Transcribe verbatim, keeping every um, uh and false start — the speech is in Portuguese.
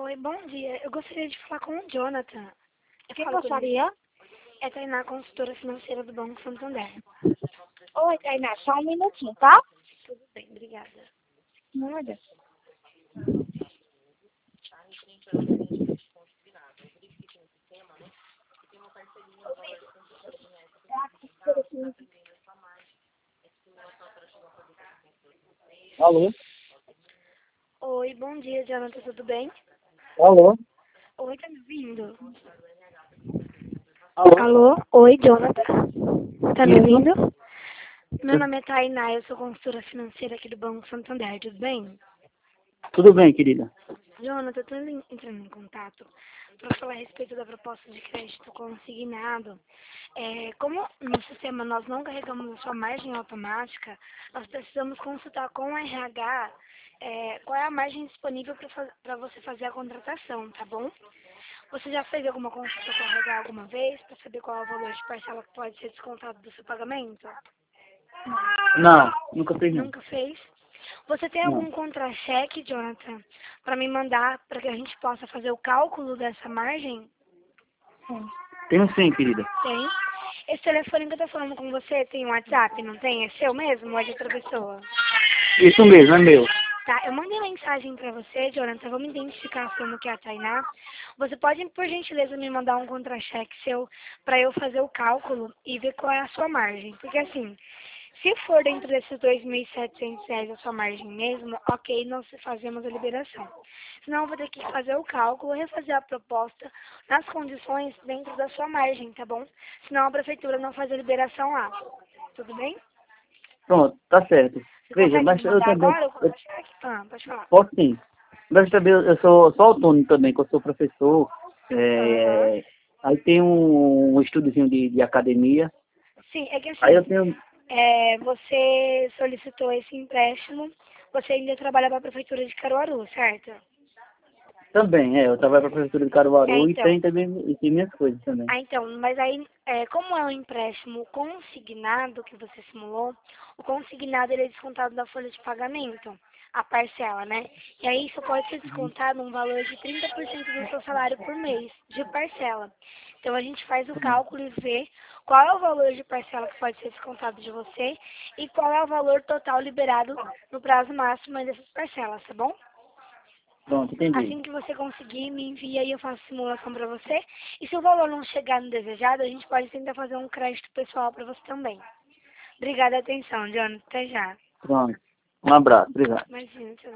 Oi, bom dia. Eu gostaria de falar com o Jonathan. Eu Quem falo com ele. gostaria? É Tainá, consultora financeira do Banco Santander. Oi, Tainá, só um minutinho, tá? Tudo bem, obrigada. Nada. Alô? Oi, bom dia, Jonathan, tudo bem? Alô? Oi, tá me ouvindo? Alô? Alô? Oi, Jonathan. Tá me Isso? ouvindo? Meu nome é Tainá, eu sou consultora financeira aqui do Banco Santander, tudo bem? Tudo bem, querida? Jonathan, eu tô en- entrando em contato para falar a respeito da proposta de crédito consignado. É, como no sistema nós não carregamos a sua margem automática, nós precisamos consultar com o R H é, qual é a margem disponível para você fazer a contratação, tá bom? Você já fez alguma consulta com o R H alguma vez para saber qual é o valor de parcela que pode ser descontado do seu pagamento? Não, nunca fiz não. Nunca fez? Você tem Não. algum contra-cheque, Jonathan, para me mandar para que a gente possa fazer o cálculo dessa margem? Tenho sim, querida. Tem. Esse telefone que eu tô falando com você tem um WhatsApp, não tem? É seu mesmo ou é de outra pessoa? Isso mesmo, é meu. Tá, eu mandei mensagem pra você, Jonathan, vou me identificar como que é a Tainá. Você pode, por gentileza, me mandar um contra-cheque seu pra eu fazer o cálculo e ver qual é a sua margem. Porque assim, se for dentro desses dois mil e setecentos reais a sua margem mesmo, ok, nós fazemos a liberação. Senão eu vou ter que fazer o cálculo, refazer a proposta nas condições dentro da sua margem, tá bom? Senão a prefeitura não faz a liberação lá. Tudo bem? Pronto, tá certo. Você Veja, consegue mas me eu mandar também... agora o Eu contra-cheque? Ah, pode falar. posso sim. Mas também eu eu sou, sou autônomo também, que eu sou professor. Aham. É, aí tem um, um estudozinho de, de academia. Sim, é que Aí eu assim, tenho... é, você solicitou esse empréstimo, você ainda trabalha para a Prefeitura de Caruaru, certo? Também, é, eu trabalho para a Prefeitura de É, Caruaru e então. tem também e tem minhas coisas também. Ah, então, mas aí, é, como é um empréstimo consignado que você simulou, o consignado ele é descontado da folha de pagamento, a parcela, né? E aí isso pode ser descontado um valor de trinta por cento do seu salário por mês, de parcela. Então a gente faz o cálculo e vê qual é o valor de parcela que pode ser descontado de você e qual é o valor total liberado no prazo máximo aí dessas parcelas, tá bom? Pronto, entendi. Assim que você conseguir, me envia e eu faço simulação para você. E se o valor não chegar no desejado, a gente pode tentar fazer um crédito pessoal para você também. Obrigada a atenção, John. Até já. Pronto. Um abraço, obrigado. Imagina, tchau.